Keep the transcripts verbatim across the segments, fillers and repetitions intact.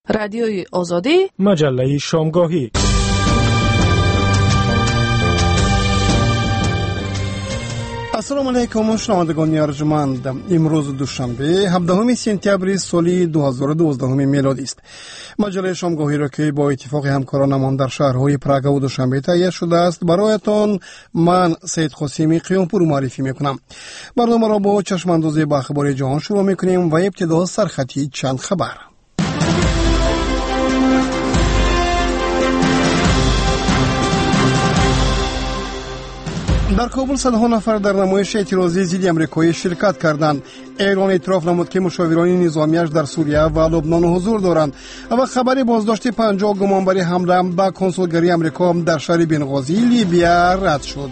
رادیوی آزادی، مجله شامگاهی. السلام علیکم شنوندگان ارجمند. امروز دوشنبه هفدهم سپتامبر سال دو هزار و دوازده میلادی است. مجله شامگاهی را که با اتفاق همکارانمان در شهرهای پراگ و دوشنبه تهیه شده است برایتان من سید قاسمی قیامپور معرفی میکنم. برنامه را با چشماندازی به اخبار جهان شروع میکنیم و ابتدا سرخطی چند خبر. در کابل صدها نفر در نمایش اعتراضی ضد آمریکایی شرکت کردند. ایران اعتراف نمود که مشاوران نظامیش در سوریه و لبنان حضور دارند و خبر بازداشت پنجاه گمانبر حمله به کنسولگری آمریکا در شهر بنغازی لیبیا رد شد.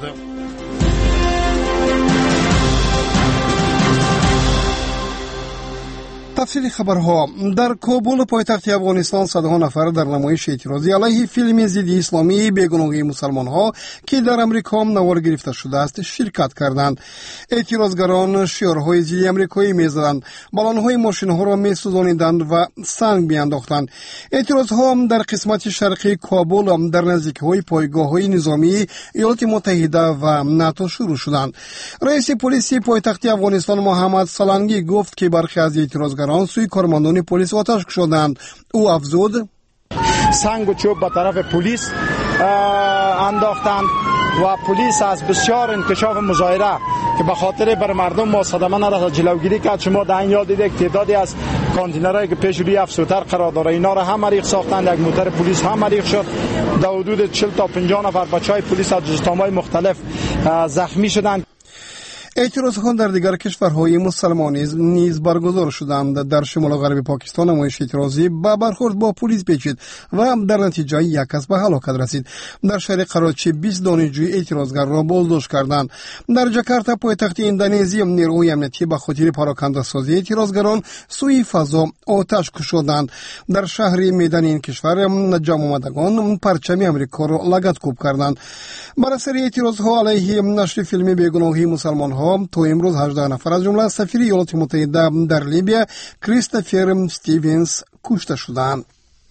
تفصیل خبرها. در کابل پایتخت افغانستان صدها نفر در نمایش اعتراضی علیه فیلم ضد اسلامی بیگناهی مسلمان‌ها که در امریکا نوار گرفته شده است شرکت کردند. اعتراضگران شعارهای ضد آمریکایی می‌زدند، بالون‌های ماشین‌ها را می‌سوزانیدند و سنگ می‌انداختند. اعتراضها در قسمت شرقی کابل در نزدیکی‌های پایگاه‌های نظامی ایالات متحده و ناتو شروع شدند. رئیس پلیس پایتخت افغانستان محمد سالنگی گفت که برخی از اعتراضگران آن سوی کارمندان پلیس آتش کشیدند. او افزود: سنگ و چوب به طرف پلیس انداختند و پلیس از بسیار انکشاف مظاهره که به خاطر بر مردم ما صدمه نرسد جلوگیری کرد. شما در این یاد دیدید تعدادی از کانتینرهایی که پیش روی افسوتر قرار داره اینا را هم مریخ ساختند. یک موتر پلیس هم مریخ شد. در حدود چهل تا پنجاه نفر بچهای پلیس از جزتام‌های مختلف زخمی شدند. اعتراضها در دیگر کشورهای مسلمان نیز برگزار شدند. در شمال غرب پاکستان نمایش اعتراضی با برخورد با پلیس پیچید و در نتیجه یک کس به هلاکت رسید. در شهر قراچی بیست دانشجوی اعتراضگر را بازداشت کردند. در جاکارتا پایتخت اندونزی نیروهای امنیتی به خاطر پراکنده سازی اعتراضگران سوی فضا آتش کشیدند. در شهر میدان این کشور جمع آمدگان پرچم آمریکا را لگدکوب کردند. بر اثر اعتراضها علیه نشر فیلم بیگناهی مسلمان‌ها تا امروز هجده نفر از جمله سفیر ایالات متحده در لیبیا کریستوفر استیونز کشته شدند.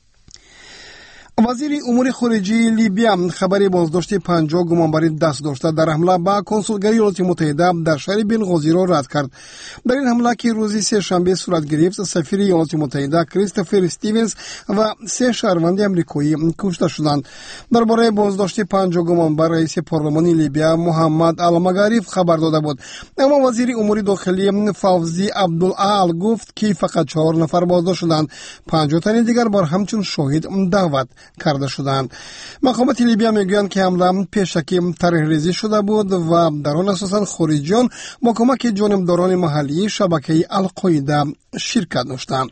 وزیر امور خارجه لیبیا خبر بازداشت پنجاه گمانبر دست داشته در حمله به کنسولگری ایالات متحده در شهر بنغازی را رد کرد. در این حمله که روز سه شنبه صورت گرفت سفیر ایالات متحده کریستوفر استیونز و سه شهروند آمریکایی کشته شدند. درباره بازداشت پنجاه گمانبر رئیس پارلمان لیبیا محمد المگاریف خبر داده بود، اما وزیر امور داخلی فوزی عبدالعال گفت که فقط چهار نفر بازداشت شدند. پنجاه تن دیگر بر همچون شاهد دعوت کرده شدند. مقامات لیبیا میگویند که حمله پیشکی طرح‌ریزی شده بود و در آن اساساً خارجیان با کمک جانبداران محلی شبکه القاعده شرکت داشتند.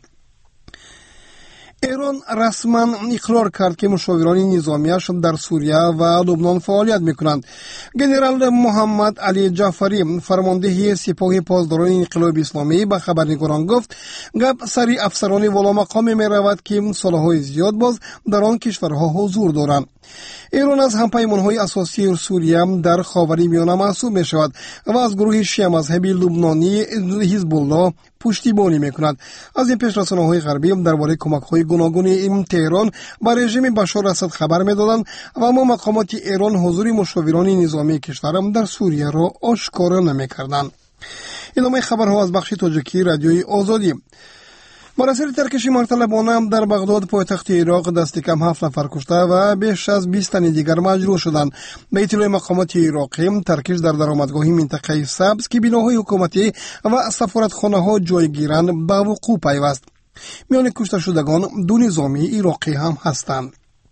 ایران رسما اقرار کرد که مشاوران نظامیش در سوریه و لبنان فعالیت میکنند. جنرال محمد علی جعفری فرمانده سپاه پاسداران انقلاب اسلامی به خبرنگاران گفت گپ سری افسران والا مقام می رود که سالهای زیاد باز در آن کشورها حضور دارند. ایران از همپیمان‌های اساسی سوریه در خاورمیانه محسوب می شود و از گروه شیعه مذهبی لبنانی حزب الله پشتیبانی میکند. از این پیش رسانه‌های غربی درباره کمک‌های گوناگون این تهران به رژیم بشار اسد خبر می‌دادند و اما مقامات ایران حضور مشاوران نظامی کشور در سوریه را آشکار نمی‌کردند. ادامه خبرها از بخش تاجیکی رادیوی آزادی. بر اثر ترکش مرتلبانه در بغداد پایتخت عراق دست کم هفت نفر کشته و بیش از بیست تن دیگر مجروح شدند. به اطلاع مقامات عراقی ترکش در درآمدگاه منطقه سبز که بناهای حکومتی و سفارتخانه‌ها جایگیرند به وقوع پیوست. میان کشته شدگان دو نظامی عراقی هم هستند.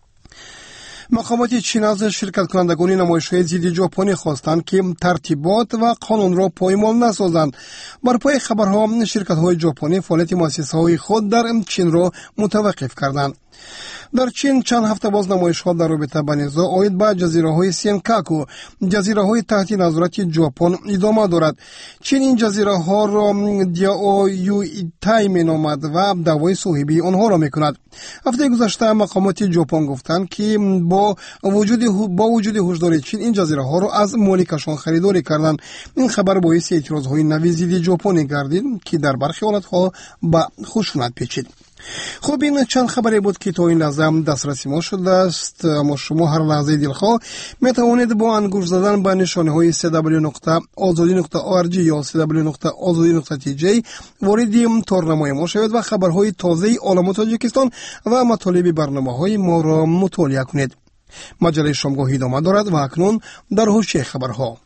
مقامات چین از شرکت کنندگان نمایش‌های ضد ژاپنی خواستند که ترتیبات و قانون را پایمال نسازند. بر پای خبرها شرکت‌های ژاپنی فعالیت مؤسسه‌های خود در چین را متوقف کردند. در چین چند هفته باز نمایش‌ها در رابطه با نزاع عاید به جزیره‌های سینکاکو، جزیره‌های تحت نظارت ژاپن ادامه دارد. چین این جزیره‌ها را دیاویوتای می‌نامد و دعوای صاحبی آنها را می‌کند. هفته گذشته مقامات ژاپن گفتند که با وجود با وجود هشدار چین این جزیره‌ها را از مالکشان خریداری کردند. این خبر باعث اعتراض‌های نوی ضد ژاپن گردید که در برخی حالت‌ها به خشونت پیچید. خب این چند خبری بود که تا این لحظه دسترسی ما شده است. اما شما هر لحظه دلخواه می توانید با انگشت زدن به نشانه های سی دبلیو نقطه آزادی نقطه او ار جی یا سی دبلیو نقطه آزادی نقطه تی جی وارد تارنمای ما شوید و خبرهای تازه عالم تاجیکستان و مطالب برنامه‌های ما را مطالعه کنید. مجله شامگاه ادامه دارد و اکنون در حوزه خبرها.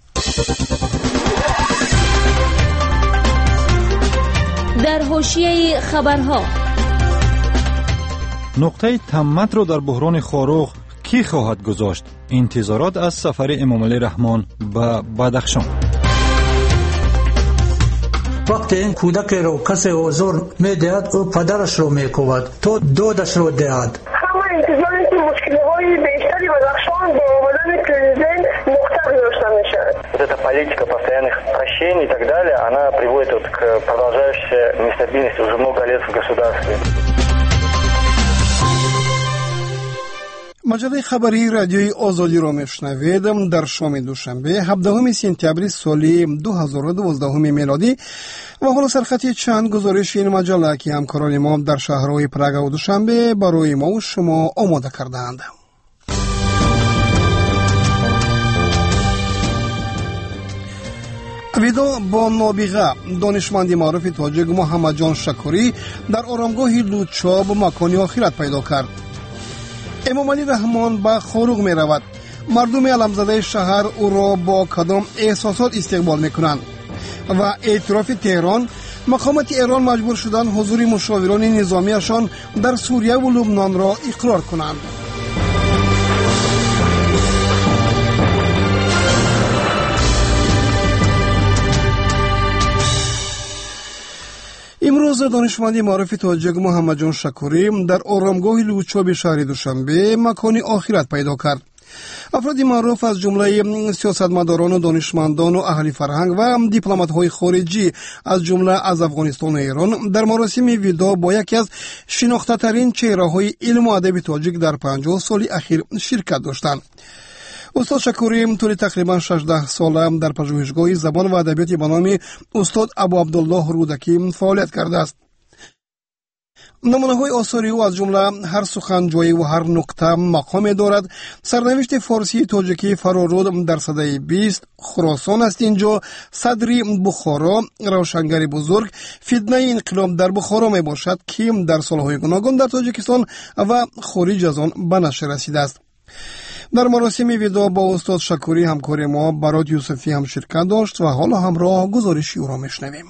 در حوزه خبرها نقطه تمت را در بحران خاروق کی خواهد گذاشت؟ انتظارات از سفر امامعلی رحمان به بدخشان. وقتی این کودک رو کسی حضور میدهد او پدرش رو میکوبد تو دودش رو دهد. همه انتظاری که مشکلی های بیشتری بدخشان با آمدن президент Мухтар дошла мешает. Вот эта политика постоянных прощений и так далее, она приводит вот к продолжающейся нестабильности уже много лет в государстве. مجله خبری رادیوی آزادی را میشنوید. در شام دوشنبه هفدهم سپتامبر سال دو هزار و دوازده میلادی و حالا سرخط چند گزارش این مجله که همکاران ما در شهرهای پراگ و دوشنبه برای ما و شما آماده کردند. ویدا با نابغه دانشمند معروف تاجیک محمد جان شکوری در آرامگاه لوچاب مکانی آخرت پیدا کرد. امامعلی رحمان به خاروق می رود. مردم علمزده شهر او را با کدام احساسات استقبال می کنند و اعتراف تهران مقامات ایران مجبور شدند حضور مشاوران نظامیشان در سوریه و لبنان را اقرار کنند. امروز دانشمند معروف تاجیک محمد جان شکوری در آرامگاه لوچاب شهر دوشنبه مکانی آخرت پیدا کرد. افراد معروف از جمله سیاستمداران و دانشمندان و اهل فرهنگ و دیپلمات‌های خارجی از جمله از افغانستان و ایران در مراسم ویدا با یکی از شناخته‌ترین چهره‌های علم و ادب تاجیک در پنجاه سال اخیر شرکت داشتند. استاد شکوری طول تقریبا شانزده ساله در پژوهشگاه زبان و ادبیات به نام استاد ابو عبدالله رودکی فعالیت کرده است. نمونه‌های آثاری او از جمله هر سخن جایی و هر نکته مقام دارد، سرنوشت فارسی تاجیکی فرارود در سده بیست، خراسان است اینجا، صدری بخارا، روشنگر بزرگ، فتنه انقلاب در بخارا می باشد که در سالهای گوناگون در تاجیکستان و خارج از آن به نشر رسیده است. در مراسم ویدا با استاد شکوری همکار ما برات یوسفی هم شرکت داشت و حالا همراه گزارشی او را میشنویم.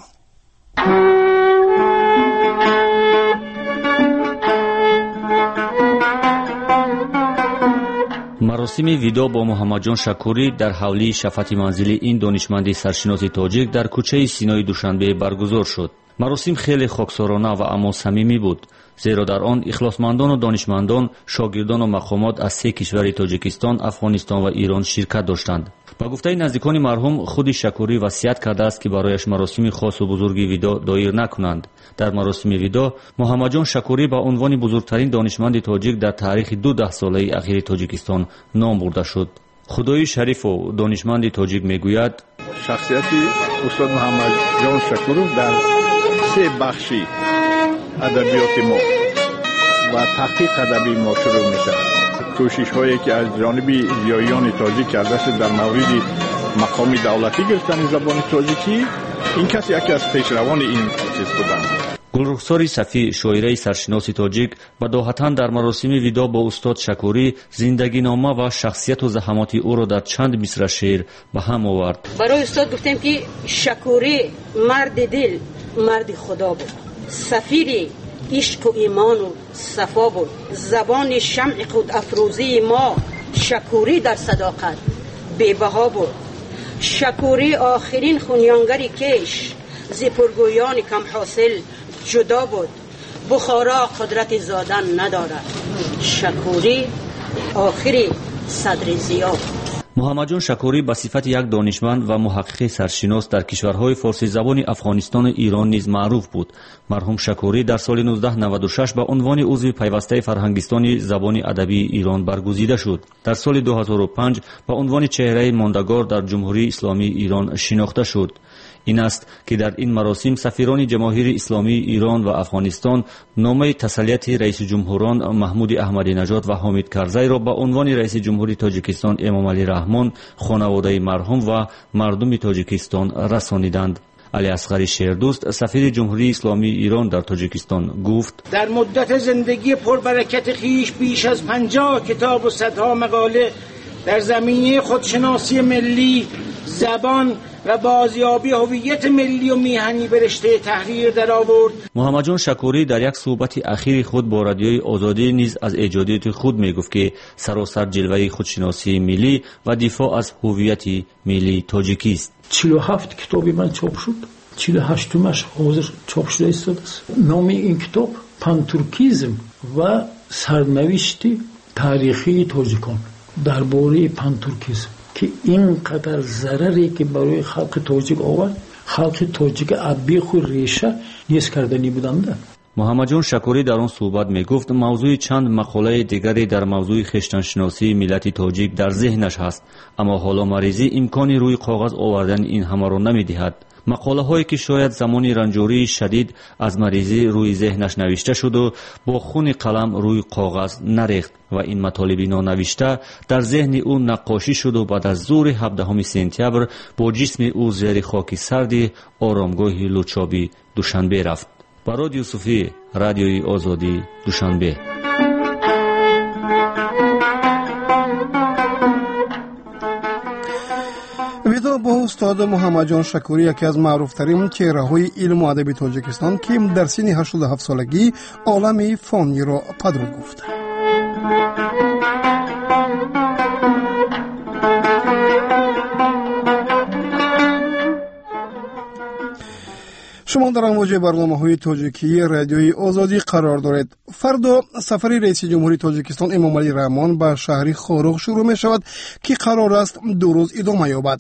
مراسم ویدا با محمد جان شکوری در حولی شفت منزل این دانشمند سرشناس تاجیک در کوچه سینای دوشنبه برگزار شد. مراسم خیلی خاکسارانه و اما صمیمی بود، زیرا در آن اخلاصمندان و دانشمندان، شاگردان و مقامات از سه کشور تاجیکستان، افغانستان و ایران شرکت داشتند. با گفته نزدیکان مرحوم خود شکوری وصیت کرده است که برایش مراسم خاص و بزرگ ویدا دایر نکنند. در مراسم ویدا محمد جان شکوری با عنوان بزرگترین دانشمند تاجیک در تاریخ دو ده ساله اخیر تاجیکستان نام برده شد. خدای شریف و دانشمند تاجیک میگوید شخصیت استاد محمد جان شکوری در سه بخشی ادبیات ما و تحقیق ادبی ما شروع میشه. کوشش هایی که از جانب زیایان تاجیک کرده شد در مورد مقام دولتی گرفتن زبان تاجیکی، این کسی یکی از پیشروان این چیز بودند. گلرخسار صفی شاعره سرشناس تاجیک بداهتاً در مراسم ویدا با استاد شکوری زندگی نامه و شخصیت و زحمات او را در چند مصرع شعر به هم آورد. برای استاد گفتیم که شکوری مرد دل، مرد خدا بود، سفیر عشق و ایمان و صفا بود، زبان شمع خود افروزی ما شکوری در صداقت بی‌بها بود. شکوری آخرین خونیانگری کش ز پرگویان کم حاصل جدا بود. بخارا قدرت زادن ندارد، شکوری آخری صدر ضیا. محمد جان شکوری به صفت یک دانشمند و محقق سرشناس در کشورهای فارسی زبان افغانستان و ایران نیز معروف بود. مرحوم شکوری در سال نوزده نود و شش به عنوان عضو پیوسته فرهنگستان زبان ادبی ایران برگزیده شد. در سال دو هزار و پنج به عنوان چهره ماندگار در جمهوری اسلامی ایران شناخته شد. این است که در این مراسم سفیران جماهیر اسلامی ایران و افغانستان نامه تسلیت رئیس جمهوران محمود احمدی نژاد و حامد کرزی را به عنوان رئیس جمهوری تاجیکستان امامعلی رحمان، خانواده مرحوم و مردم تاجیکستان رسانیدند. علی اصغری شیردوست، سفیر جمهوری اسلامی ایران در تاجیکستان گفت: در مدت زندگی پربرکت خیش بیش از پنجاه کتاب و صدها مقاله در زمینه خودشناسی ملی، زبان و بازیابی هویت ملی و میهنی به رشته تحریر درآورد. محمد جان شکوری در یک صحبت اخیر خود با رادیوی آزادی نیز از ایجادیات خود میگفت که سراسر جلوه خودشناسی ملی و دفاع از هویت ملی تاجیکی است. چهل و هفت کتابی من چاپ شد، چهل و هشتمش حاضر چاپ شده است. نام این کتاب پانتورکیزم و سرنوشت تاریخی تاجیکان درباره پانتورکیزم که اینقدر ضرری که برای خلق تاجیک آورد، خلق تاجیک ابی خود ریشه نیست کردنی بودند. محمد جان شکوری در آن صحبت می گفت موضوع چند مقاله دیگری در موضوع خویشتنشناسی ملت تاجیک در ذهنش هست، اما حالا مریضی امکانی روی کاغذ آوردن این همه را نمی دهد. مقاله هایی که شاید زمانی رنجوری شدید از مریضی روی ذهنش نوشته شد و با خون قلم روی کاغذ نریخت و این مطالب نانوشته در ذهن او نقاشی شد و بعد از ظهر هفدهم سپتامبر با جسم او زیر خاک سرد آرامگاه لوچابی دوشنبه رفت. براد یوسفی، رادیوی آزادی، دوشنبه. ویدا با استاد محمد جان شکوری، یکی از معروفترین چهره‌های علم و ادب تاجیکستان که در سن هشتاد و هفت سالگی عالم فانی را پدرود گفت. شما در امواج برنامه‌های تاجیکی رادیوی آزادی قرار دارید. فردا سفر رئیس جمهوری تاجیکستان امامعلی رحمان به شهر خاروغ شروع می شود که قرار است دو روز ادامه یابد.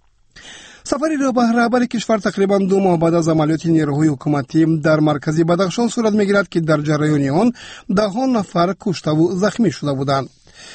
سفری را به رهبر کشور تقریبا دو ماه بعد از عملیات نیروهای حکومتی در مرکز بدخشان صورت می‌گیرد که در جریان آن ده نفر کشته و زخمی شده بودند.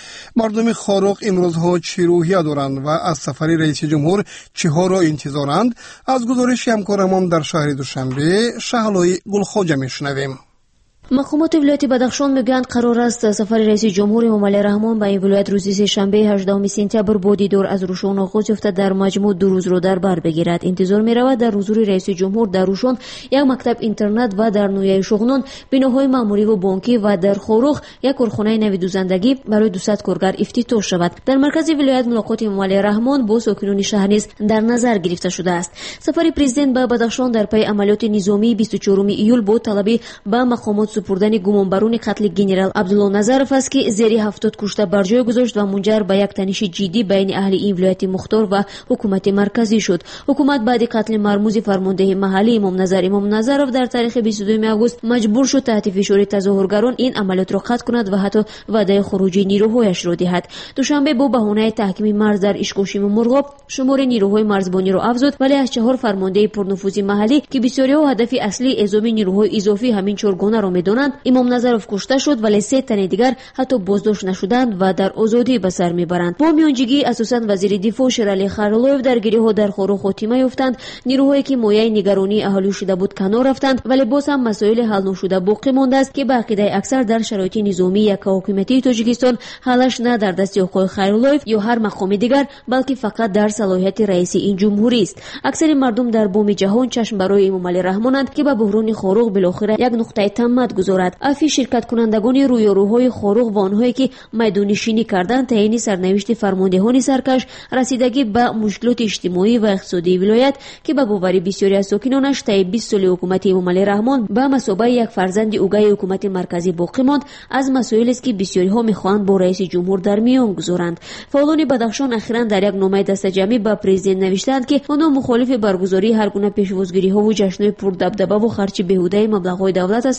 مردم خاروغ امروزها چه روحیه دارند و از سفر رئیس جمهور چه را انتظارند؟ از گزارش همکارمان در شهر دوشنبه، شهلای گلخواجه میشنویم. مقامات ولایت بدخشان میگویند قرار است سفر رئیس جمهور امامعلی رحمان به این ولایت روز سه‌شنبه هجدهم سپتامبر با دیدار از روشن آغاز یافته در مجموع دو روز را در بر بگیرد. انتظار می‌رود در حضور رئیس جمهور در روشن یک مکتب اینترنت و در نویه شغنون بناهای معمولی و بانکی و در خاروغ یک کارخانه نوی دوزندگی برای دویست کارگر افتتاح شود. در مرکز ولایت ملاقات امامعلی رحمان با ساکنان شهر نیز در نظر گرفته شده است. سفر پرزیدنت به بدخشان در پی عملیات نظامی بیست و چهارم ایول با طلب به مقامات سپردن گمانبران قتل گنرال عبدالله نظرف است که زیر هفتاد کشته بر جای گذاشت و منجر به یک تنش جدی بین اهل این ولایت مختار و حکومت مرکزی شد. حکومت بعد قتل مرموز فرمانده محلی امام نظر امام نظرف در تاریخ بیست و دوم آگوست مجبور شد تحت فشار تظاهرگران این عملیات را قطع کند و حتی وعده خروج نیروهایش را دهد. دوشنبه با بهانه تحکیم مرز در اشکوشیم مرغاب شمار نیروهای مرزبانی را افزود، ولی از چهار فرمانده پرنفوذ محلی که بسیاری‌ها هدف اصلی اعزام نیروهای اضافی همین چهارگانه را می‌دانند، امام نظرف کشته شد ولی سه تن دیگر حتی بازداشت نشدند و در آزادی به سر میبرند. با میانجیگی اساساً وزیر دفاع شیرعلی خیراللهیف درگیری‌ها در خاروغ خاتمه یافتند. نیروهایی که مایه نگرانی اهالی شده بود کنار رفتند، ولی باز هم مسائل حل نشده باقی مانده است که به عقیده اکثر در شرایط نظامی یک حکومتی تاجیکستان حلش نه در دست آقای خیراللهیف یا هر مقام دیگر، بلکه فقط در صلاحیت رئیس این جمهوری است. اکثر مردم در بام جهان چشم برای امامعلی رحمانند که به بحران خاروغ بالاخره یک نقطه تمت گذارد. افی شرکت کنندگان رویاروهای خاروغ و آنهایی که میدانشینی کردند تعیین سرنوشت فرماندهان سرکش، رسیدگی به مشکلات اجتماعی و اقتصادی ولایت که به باور بسیاری از ساکنانش طی بیست سال حکومت امامعلی رحمان به مثابه یک فرزند اوگه حکومت مرکزی باقی ماند، از مسائلی است که بسیاری ها میخواهند با رئیس جمهور در میان گذارند. فعالان بدخشان اخیراً در یک نامه دستجمعی به پرزیدنت نوشتند که آنها مخالف برگزاری هر گونه پیشوازگیری ها و جشن‌های پردبدبه و خرج بیهوده مبلغ‌های دولت هستند، ولی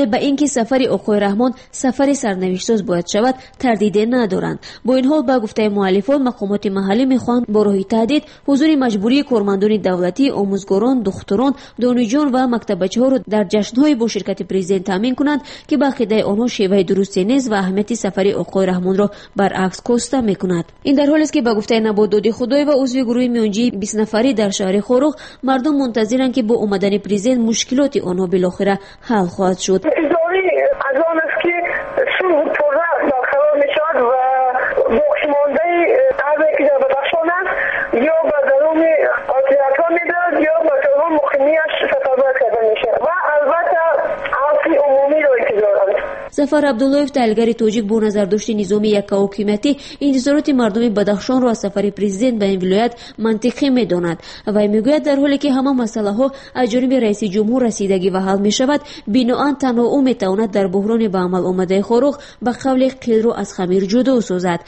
ولی به اینکه سفر آقای رحمان سفر سرنوشت‌ساز باید شود تردید ندارند. با این حال با گفته مؤلفان مقامات محلی میخواهند با راه تهدید حضور مجبوری کارمندان دولتی، آموزگاران، دختران، دانشجویان و مکتبچه‌ها را در جشن‌های با شرکت پرزیدنت تامین کنند که به عقیده آنها شیوه درستی نیست و اهمیت سفر آقای رحمان را برعکس کاسته می‌کند. این در حالی است که به گفته نبات دادی خدای و عضو گروه میانجی بیست نفری در شهر خاروق مردم منتظرند که با اومدن پرزیدنت مشکلات آنها بالاخره حل خواهد شد. از آن است که صلح پرره برقرار میشود و باقیمانده ارزی که در بدخشان است یا به درون آتیاتها میدهد یا به درون مقیمیش سفربر کرده میشود و البته عفو عمومی را انتظارند. ظفر عبداللهیف تحلیلگر تاجیک با نظر داشت نظام یک حکومتی انتظارات مردم بدخشان را از سفر پرزیدنت به این ولایت منطقی میداند و میگوید در حالی که همه مسئله ها از جانب رئیس جمهور رسیدگی و حل میشود بناهن تنها او میتواند در بحران به عمل آمده خاروق به قول قیل را از خمیر جدا سازد.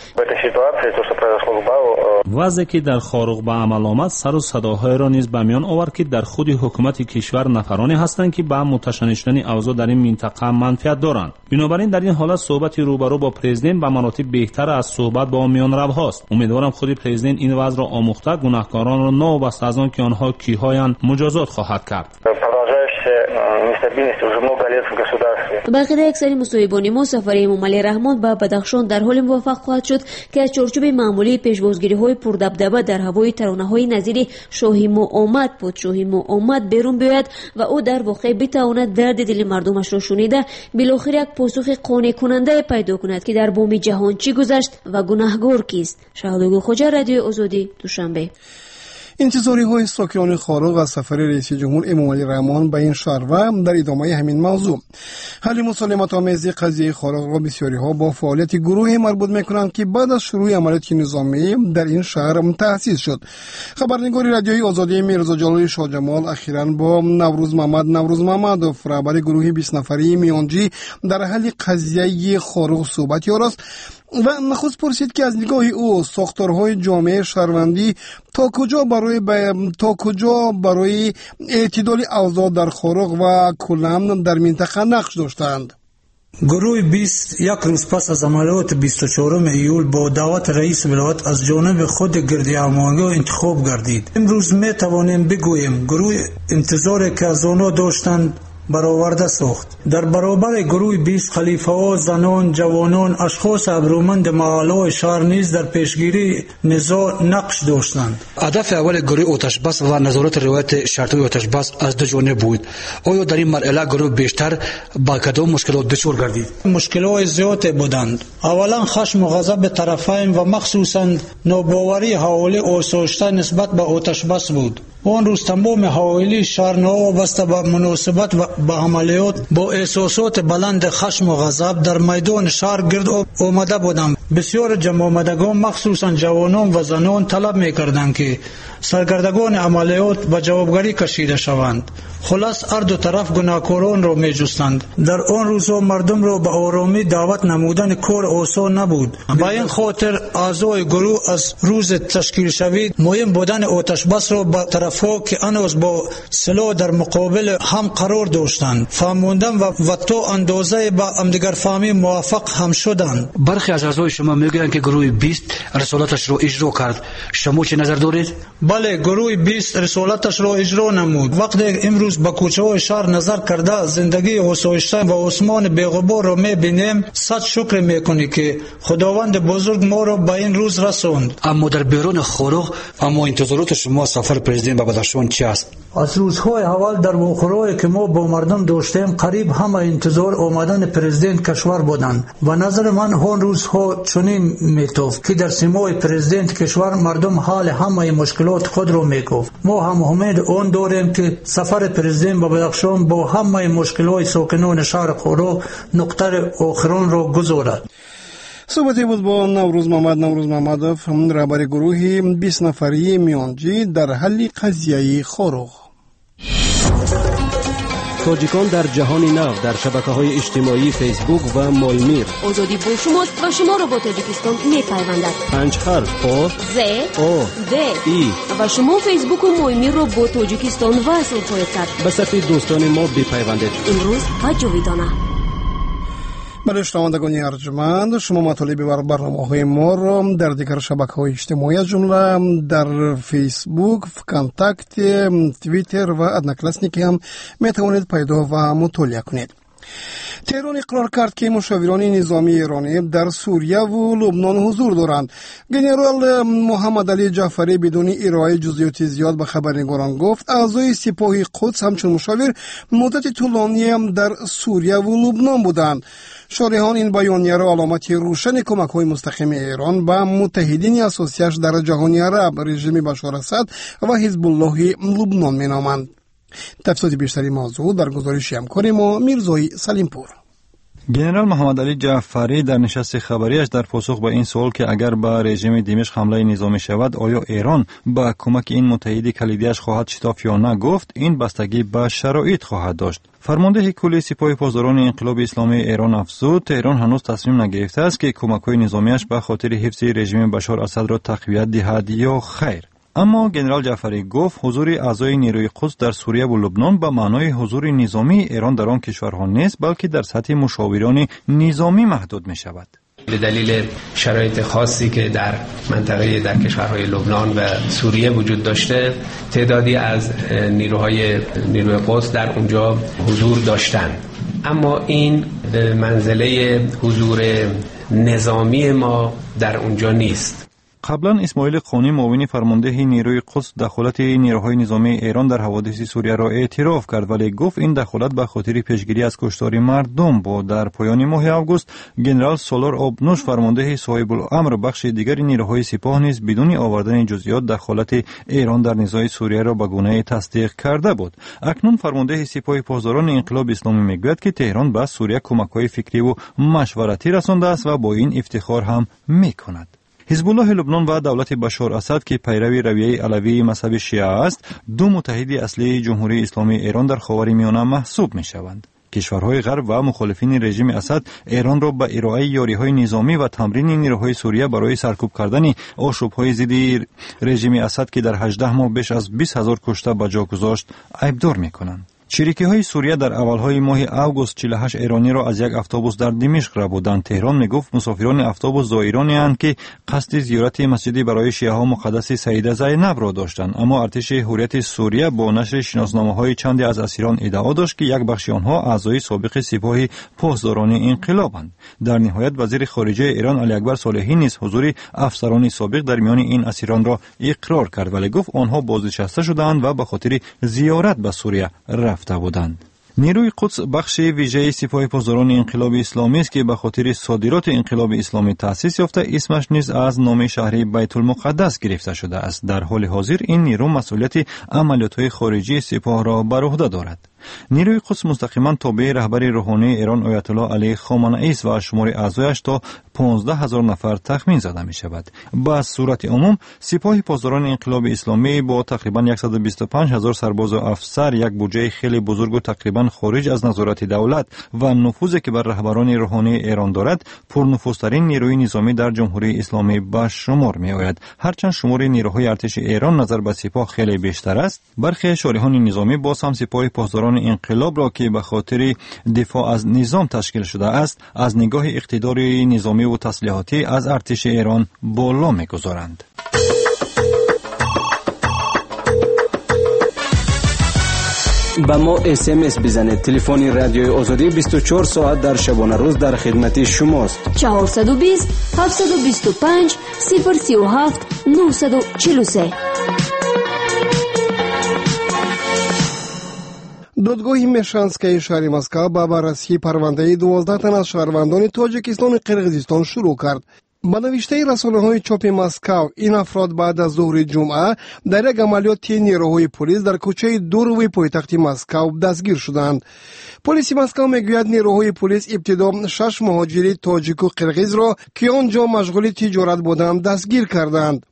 وضعی که در خاروق به عمل آمد سر و صداهای را نیز به میان آورد که در خود حکومت کشور نفرانی هستند که به متشن شدن اوضاع در این منطقه منفعت دارند. بنابراین در این حالت صحبت روبرو با پرزیدنت به مراتب بهتر از صحبت با میان روهاست. امیدوارم خود پرزیدنت این وضع را آموخته گناهکاران را نوبسته از آن که آنها کیهایند مجازات خواهد کرد. به عقیده اکثر مصاحبان ما سفر امام علی رحمان به بدخشان در حال موفق خواهد شد که از چارچوب معمولی پیش‌بازگیری‌های پردبدبه در هوای ترانه‌های نظیر شاهی ما آمد پادشاهی ما آمد بیرون بیاید و او در واقع بتواند درد دل مردمش را شنیده بالاخره یک پاسخ قانع کننده پیدا کند که در بوم جهان چی گذشت و گناهگار کیست. شهادگو خوجا، رادیو آزادی، دوشنبه. انتظاری های ساکنان خاروق از سفر رئیس جمهور امام علی رحمان به این شهر و در ادامه همین موضوع حل مسالمت آمیز قضیه خاروق را بسیاری ها با فعالیت گروه مربوط میکنند که بعد از شروع عملیات نظامی در این شهر تأسیس شد. خبرنگار رادیوی آزادی میرزا جلال شاه جمال اخیراً با نوروز محمد نوروز محمدوف رهبر گروه بیست نفری میانجی در حل قضیه خاروق صحبت یاراست و نخست پرسید که از نگاه او ساختارهای جامعه شهروندی تا کجا برای ب... تا کجا برای اعتدال اوضاع در خاروق و کلاً در منطقه نقش داشتند. گروه بیست یک روز پس از عملیات بیست و چهارم ایول با دعوت رئیس ولایت از جانب خود گردی امنیتی انتخاب گردید. امروز می توانیم بگوییم گروه انتظاری که از آنها داشتند برآورده ساخت. در برابر گروه بیست خلیفه ها، زنان، جوانان، اشخاص ابرومند محله‌های شهر نیز در پیشگیری نزاع نقش داشتند. هدف اول گروه آتش بس و نظارت روایت شرطی آتش بس از دو جانب بود. آیا در این مرحله گروه بیشتر با کدام مشکلات دچار گردید؟ مشکلات زیاد بودند. اولا خشم و غضب طرفین و مخصوصا ناباوری حوالی آسایشته نسبت به آتش بس بود. آن روز تمام حوالی شهر وابسته به مناسبت و به عملیات با احساسات بلند خشم و غضب در میدان شهر گرد آمده بودند. بسیار جمع آمدگان مخصوصا جوانان و زنان طلب می‌کردند که سرگردگان عملیات به جوابگری کشیده شوند. خلاص هر دو طرف گناهکاران را می‌جستند. در آن روزها مردم را به آرامی دعوت نمودن کار آسان نبود. با این خاطر اعضای گروه از روز تشکیل شوید مهم بودن آتش بس را به طرفها که هنوز با سلاح در مقابل هم قرار داشتند فهموندن و, و تا اندازه به همدیگر فهمی موافق هم شدند. برخی از اعضای شما میگویند که گروه بیست رسالتش را اجرا کرد. شما چه نظر دارید؟ بله، گروه بیست رسالتش را اجرا نمود. وقتی امروز به کوچه‌های شهر نظر کرده زندگی آسایشته و آسمان بی‌غبار را می‌بینیم، صد شکر می‌کنی که خداوند بزرگ ما را به این روز رساند. اما در بیرون خاروق اما انتظارات شما سفر پرزیدنت به بدخشان چی است؟ از روزهای اول در واخورایی که ما با مردم داشتیم قریب همه انتظار آمدن پرزیدنت کشور بودند و نظر من هون روزها چنین میتوفت که در سیمای پرزیدنت کشور مردم حال همه مشکلات خود را میگفت. ما هم امید آن داریم که سفر پرزیدنت به بدخشان با همه مشکلات ساکنان شهر خاروق نقطه آخران را گذارد. صحبتی بود با نوروز محمد نوروز محمدوف رهبر گروه بیست نفری میانجی در حل قضیه خاروق. تاجیکان در جهان نو در شبکه‌های اجتماعی فیسبوک و مایمیر. آزادی با شماست و شما را با تاجیکستان می‌پیوندد. پنج حرف آ ز او د ای و شما فیسبوک و مایمیر را با تاجیکستان وصل خواهید کرد. به صفحه دوستان ما بپیوندید. امروز و جاویدانه. بله شنوندگان ارجمند، شما مطالب بر برنامه‌های ما را در دیگر شبکه‌های اجتماعی از جمله در فیسبوک، کانتاکت، توییتر و ادناکلاسنیک هم میتوانید پیدا و مطالعه کنید. تهران اقرار کرد که مشاوران نظامی ایرانی در سوریه و لبنان حضور دارند. گنرال محمد علی جعفری بدون ارائه جزئیات زیاد به خبرنگاران گفت اعضای سپاه قدس همچون مشاور مدت طولانی در سوریه و لبنان بودند. شارحان این بیانیه را علامت روشن کمک‌های مستقیم ایران به متحدین اساسیش در جهان عرب، رژیم بشار اسد و حزب الله لبنان مینامند. تفصیل بیشتری موضوع در گزارش همکار ما میرزای سلیمپور. گنرال محمد علی جعفری در نشست خبریش در پاسخ به این سوال که اگر به رژیم دمشق حمله نظامی شود آیا ایران با کمک این متحد کلیدیش خواهد شتافت یا نه گفت این بستگی به شرایط خواهد داشت. فرمانده کل سپاه پاسداران انقلاب اسلامی ایران افزود تهران هنوز تصمیم نگرفته است که کمک‌های نظامیش به خاطر حفظ رژیم بشار اسد را تقویت دهد یا خیر. اما گنرال جعفری گفت حضور اعضای نیروی قدس در سوریه و لبنان به معنای حضور نظامی ایران در آن کشورها نیست بلکه در سطح مشاوران نظامی محدود می شود. به دلیل شرایط خاصی که در منطقه در کشورهای لبنان و سوریه وجود داشته تعدادی از نیروهای نیروی قدس در اونجا حضور داشتند، اما این به منزله حضور نظامی ما در اونجا نیست. قبلا اسماعیل قانی معاون فرمانده نیروی قدس دخالت نیروهای نظامی ایران در حوادث سوریه را اعتراف کرد ولی گفت این دخالت به خاطر پیشگیری از کشتار مردم بود. در پایان ماه آگوست گنرال سولار آبنوش فرمانده صاحب الامر بخش دیگر نیروهای سپاه نیز بدون آوردن جزئیات دخالت ایران در نزاع سوریه را به گونه تصدیق کرده بود. اکنون فرمانده سپاه پاسداران انقلاب اسلامی میگوید که تهران به سوریه کمک‌های فکری و مشورتی رسانده است و با این افتخار هم میکند. حزب الله لبنان و دولت بشار اسد که پیروی رویه علوی مذهب شیعه است، دو متحد اصلی جمهوری اسلامی ایران در خاورمیانه محسوب می شوند. کشورهای غرب و مخالفین رژیم اسد ایران را به ارائه یاری‌های نظامی و تمرین نیروهای سوریه برای سرکوب کردن آشوب‌های ضد رژیم اسد که در هجده ماه بیش از بیست هزار کشته به جا گذاشت ایبدار می‌کنند. چریکی‌های سوریه در اولهای ماه آگوست چهل و هشت ایرانی را از یک اتوبوس در دمشق ربودند. تهران میگفت مسافران اتوبوس زائرانی اند که قصد زیارت مسجدی برای شیعه‌ها مقدس سیده زینب را داشتند، اما ارتش حریت سوریه با نشر شناسنامه‌های چندی از اسیران ادعا داشت که یک بخش آنها اعضای سابق سپاه پاسداران انقلابند. در نهایت وزیر خارجه ایران علی اکبر صالحی نیز حضور افسران سابق در میان این اسیران را اقرار کرد ولی گفت آنها بازنشسته شدند و به خاطر زیارت به سوریه رفته بودند. نیروی قدس بخش ویژه سپاه پاسداران انقلاب اسلامی است که به خاطر صادرات انقلاب اسلامی تأسیس یافته، اسمش نیز از نام شهر بیت المقدس گرفته شده است. در حال حاضر این نیرو مسئولیت عملیات‌های خارجی سپاه را بر عهده دارد. نیروی قدس مستقیما تابع رهبر روحانی ایران آیت الله علی خامنه‌ای است و شمار اعضایش تا پانزده هزار نفر تخمین زده می شود. با صورت عموم سپاه پاسداران انقلاب اسلامی با تقریبا صد و بیست و پنج هزار سرباز و افسر، یک بودجه خیلی بزرگ و تقریبا خارج از نظارت دولت و نفوذی که بر رهبران روحانی ایران دارد، پرنفوذترین نیروی نظامی در جمهوری اسلامی به شمار می آید. هرچند شمار نیروهای ارتش ایران نظر به سپاه خیلی بیشتر است، برخی شارحان نظامی باز هم سپاه پاسداران انقلاب را که به خاطر دفاع از نظام تشکیل شده است از نگاه اقتدار نظامی و تسلیحاتی از ارتش ایران بالا می‌گذارند. با ما اس ام اس بزنید. تلفن رادیوی آزادی بیست و چهار ساعت در شبانه روز در خدمت شماست. چهارصد و بیست هفتصد و بیست و پنج صفر سی و هفت نهصد و چهل و سه. دادگاه مشانسکی شهر مسکو با بررسی پرونده دوازده تن از شهروندان تاجیکستان و قرقیزستان شروع کرد. با نوشته رسانه‌های چاپ مسکو، این افراد بعد از ظهر جمعه در یک عملیات نیروهای پلیس در کوچه دوروی پایتخت مسکو دستگیر شدند. پلیس مسکو میگوید نیروهای پلیس ابتدا شش مهاجر تاجیک و قرقیز را که آنجا مشغول تجارت بودند دستگیر کردند.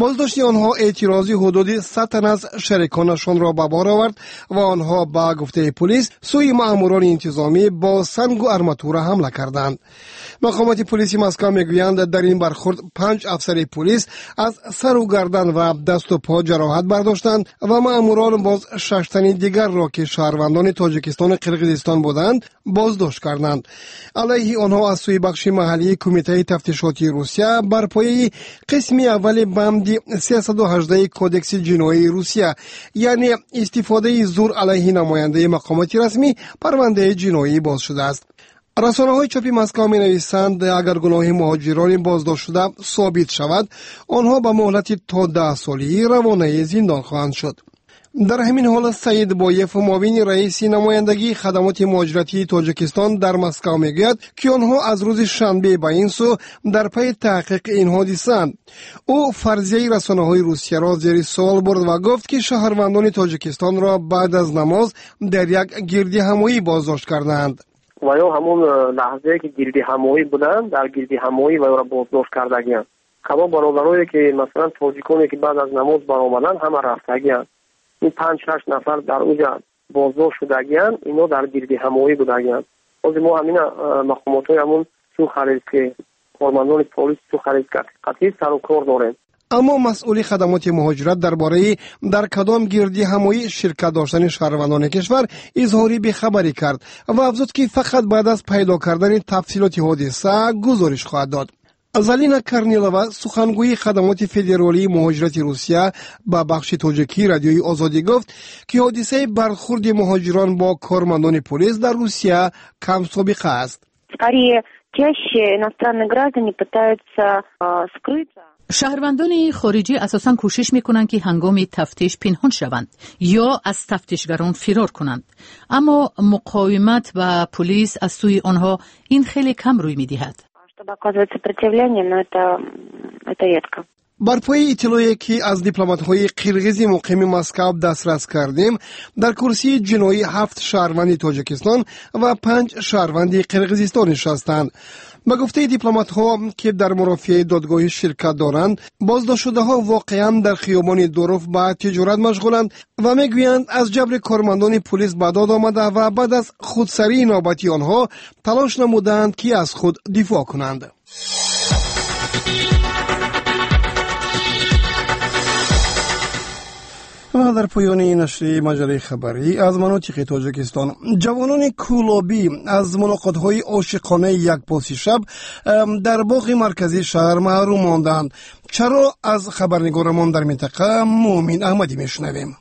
بازداشت آنها اعتراضی حدود صد تن از شریکانشان را به بار آورد و آنها با گفته پلیس سوی ماموران انتظامی با سنگ و ارماتور حمله کردند. مقامات پلیس مسکو میگویند در این برخورد پنج افسر پلیس از سر و گردن و دست و پا جراحت برداشتند و ماموران باز شش تن دیگر را که شهروندان تاجیکستان و قرقیزستان بودند بازداشت کردند. علیه آنها از سوی بخش محلی کمیته تفتیشاتی روسیه بر پایه قسم اول بند سیصد و هجده کودکس جنایی روسیه یعنی استفاده زور علیه نماینده مقامات رسمی پرونده جنایی باز شده است. رسانه‌های چاپی مسکو می‌نویسند اگر گناه مهاجران بازداشت شده ثابت شود آنها به مهلت تا ده سالی روانه زندان خواهند شد. در همین حال سعید بایف معاون رئیس نمایندگی خدمات مهاجرتی تاجیکستان در مسکو میگوید که آنها از روز شنبه به این سو در پی تحقیق این حادثه‌اند. او فرضیه رسانه‌های روسیه را زیر سوال برد و گفت که شهروندان تاجیکستان را بعد از نماز در یک گردی همایی بازداشت کردند. و یا همون لحظه که گردی همایی بودن در گردی همایی و را بازداشت کردگیان. همه برادرایی که مثلا تاجیکانی که بعد از نماز برآمدن همه رفتگیان. این پنج شش نفر در اونجا بازداشت شدگیان اینا در گردی همایی بودگیان. از ما همین مقاماتای همون سو خرید که کارمندان پلیس سو خرید که قطعی سر و کار دارن. اما مسئول خدمات مهاجرت درباره در کدام گردی همایی شرکت داشتن شهروندان کشور اظهاری بی‌خبری کرد و افزود که فقط بعد از پیدا کردن تفصیلات حادثه گزارش خواهد داد. زالینا کرنیلووا سخنگوی خدمات فدرالی مهاجرت روسیه با بخش تاجیکی رادیوی آزادی گفت که حادثه برخورد مهاجران با کارمندان پلیس در روسیه کم سابقه است. شهروندان خارجی اساساً کوشش میکنند که هنگام تفتیش پنهان شوند یا از تفتیشگران فرار کنند، اما مقاومت و پلیس از سوی آنها این خیلی کم روی میدهد. بر پای اطلاعی که از دیپلمات‌های قرقیز مقیم مسکو دسترس کردیم در کرسی جنایی هفت شهروند تاجیکستان و پنج شهروند قرقیزستان نشستند. به گفته دیپلمات‌ها که در مرافعه دادگاه شرکت دارند بازداشت شده‌ها واقعاً در خیابان دوروف با تجارت مشغولند و میگویند از جبر کارمندان پلیس به داد آمده و بعد از خودسری نوبتی آنها تلاش نمودند که از خود دفاع کنند. و در پایان نشر مجله خبری از مناطق تاجیکستان جوانان کولابی از ملاقات‌های عاشقانه یک پاس شب در باغ مرکزی شهر محروم ماندند. چرا؟ از خبرنگارمان در منطقه مومن احمدی میشنویم.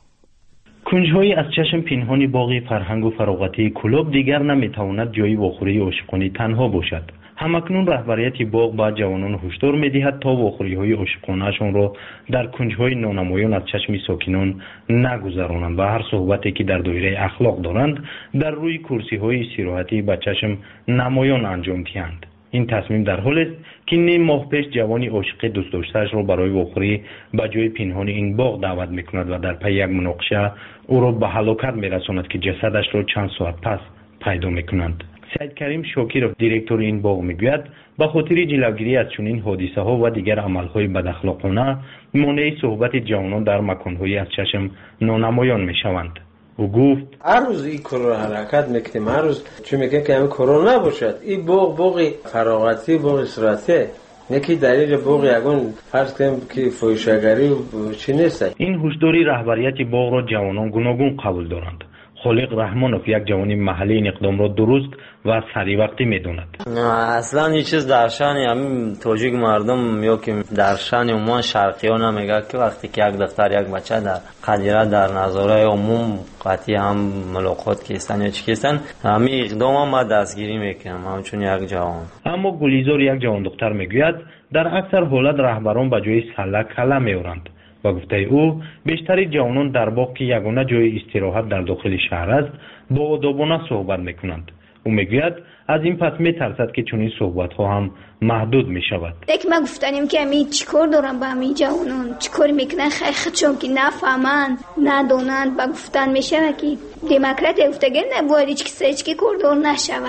کنج‌های از چشم پنهانی باغ فرهنگ و فراغتی کلوب دیگر نمیتواند جای واخوری عاشقانه تنها باشد. همکنون رهبریت باغ با جوانان هشدار می‌دهد تا واخوری‌های عاشقانه‌شان را در کنج‌های نانمایان از چشم ساکنان نگذرانند و هر صحبتی که در دایره اخلاق دارند در روی کرسی‌های استراحتی با چشم نمایان انجام دهند. این تصمیم در حال است که نیم ماه پیش جوانی عاشق دوست داشته‌اش را برای واخوری به جای پنهان این باغ دعوت می‌کند و در پی یک مناقشه او را به هلاکت می‌رساند که جسدش را چند ساعت پس پیدا می‌کنند. سید کریم شاکرов دیرکتور این باغ میگوید با خاطر جلوگیری از چنین حادثه ها و دیگر عملهای بداخلاقانه مانع صحبت جوانان در مکانهای از چشم نانمایان میشوند. او گفت هر روز این کار حرکت میکنیم، هر روز چون میگه که همین کرونا نباشد این باغ باغ فراغتی باغ استراحتی نکی دلیل باغ یگون فرض کنیم که فحشاگری چی نیست. این هشداری رهبریت باغ را جوانان گوناگون قبول دارند. خالق رحمانوف یک جوانی محلی این اقدام را درست و سریع وقتی میدوند. اصلا این چیز در شأن همین تاجیک مردم یا که در شأن عموم شرقیان هم میگه که وقتی که یک دختر یک بچه در قدیره در نظاره عموم قطعی هم ملاقات کیستن یا چی کیستن همین اقدام هم ما دستگیری میکنم همچون یک جوان. اما گلیزار یک جوان دختر میگوید در اکثر حالت رهبران به جای سله کله میورند. با گفته او بیشتر جوانان در باغ که یگانه جای استراحت در داخل شهر است با آدابانه صحبت میکنند. او میگوید از این پس میترسد که چنین صحبت ها هم محدود میشود. یک ما گفتنیم که می چیکار دارن با می جوانان چیکار میکنن خیلی چون که نفهمند ندونند با گفتن میشه که دموکرات افتگی نباید هیچ کسی هیچ کی کار دار نشود.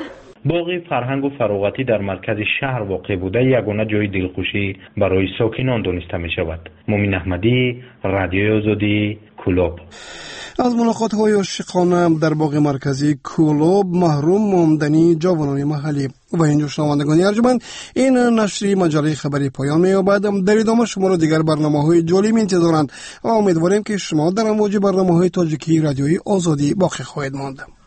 باغ فرهنگ و فراغتی در مرکز شهر واقع بوده یگانه جای دلخوشی برای ساکنان دانسته می شود. مومن احمدی، رادیوی آزادی، کلوب. از ملاقات های عاشقانه در باغ مرکزی کلوب محروم ماندنی جوانان محلی. و اینجا شنوندگان ارجمند، این نشری مجله خبری پایان می‌یابد. در ادامه شما را دیگر برنامه‌های جالب انتظارند و امیدواریم که شما در امواج برنامه‌های تاجیکی رادیوی آزادی باقی خواهید ماند.